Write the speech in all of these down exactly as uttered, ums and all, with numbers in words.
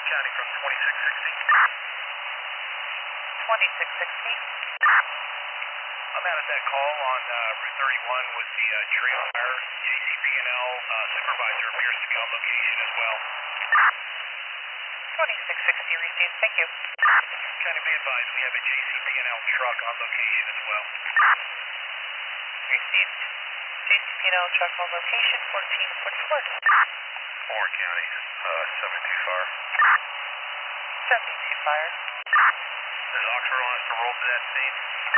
County from twenty-six sixty. twenty-six sixty. I'm out at that call on uh, Route thirty-one with the uh, trail fire. J C P N L uh, supervisor appears to be on location as well. twenty-six sixty received, thank you. County, be advised, we have a J C P N L truck on location as well. Received. J C P N L truck on location, fourteen forty-four. Warren County, uh, seventy-two fire. seventy-two fire. Does Oxford want us to roll to that scene?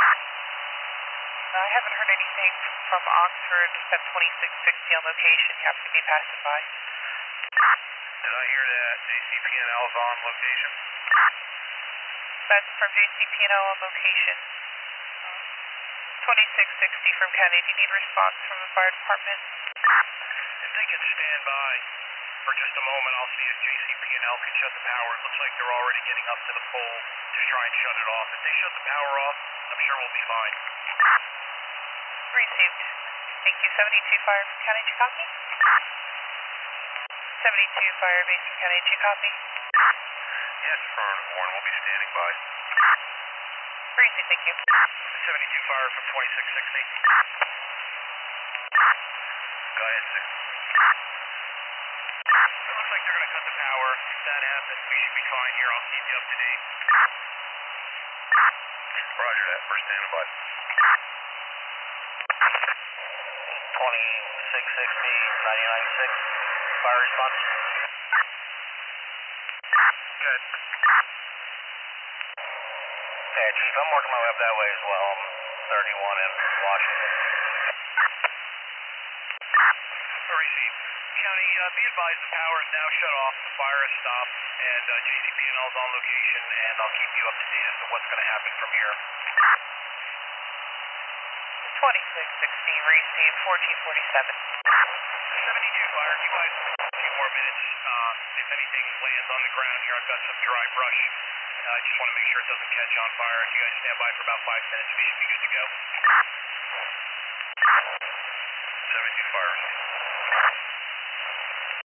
I haven't heard anything from Oxford. We've got twenty-six sixty on location. You happen to be passing by. Did I hear that J C P N L is on location? That's from J C P N L on location. twenty-six sixty from County. Do you need response from the fire department? If they can stand by for just a moment, I'll see if J C P N L can shut the power. It looks like they're already getting up to the pole to try and shut it off. If they shut the power off, I'm sure we'll be fine. Received. Thank you. seventy-two fire from County. Did you copy? seventy-two fire base from County. Did you copy? Yes, affirmative, Warren. We'll be standing by. Received. Thank you. seventy-two fire from twenty-six sixty. Go ahead, sir. It looks like they're going to cut the power. If that happens, we should be fine here. I'll keep you up to date. Roger that. We're standing by. twenty-six sixty, ninety-nine six. Fire response. Good. Yeah, Chief, I'm working my way up that way as well. I'm thirty-one in Washington. Receive. County, uh, be advised the power is now shut off, the fire has stopped, and uh, J C P N L is on location, and I'll keep you up to date as to what's going to happen from here. twenty-six sixty received, fourteen forty-seven. seventy-two fire, you guys have a few more minutes. Uh, if anything lands on the ground here, I've got some dry brush. I uh, just want to make sure it doesn't catch on fire. If you guys stand by for about five minutes, we should be good to go. seventy-two fire.